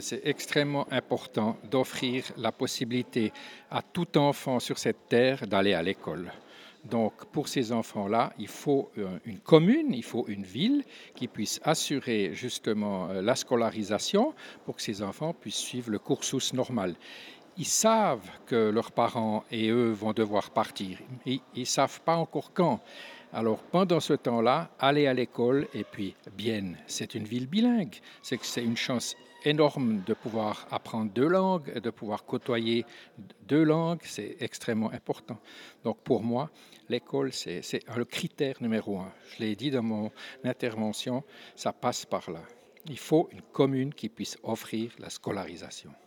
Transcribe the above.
C'est extrêmement important d'offrir la possibilité à tout enfant sur cette terre d'aller à l'école. Donc pour ces enfants-là, il faut une commune, il faut une ville qui puisse assurer justement la scolarisation pour que ces enfants puissent suivre le cursus normal. Ils savent que leurs parents et eux vont devoir partir. Ils ne savent pas encore quand. Alors pendant ce temps-là, aller à l'école et puis Bienne, c'est une ville bilingue. C'est une chance énorme de pouvoir apprendre deux langues, de pouvoir côtoyer deux langues, c'est extrêmement important. Donc pour moi, l'école, c'est le critère numéro un. Je l'ai dit dans mon intervention, ça passe par là. Il faut une commune qui puisse offrir la scolarisation.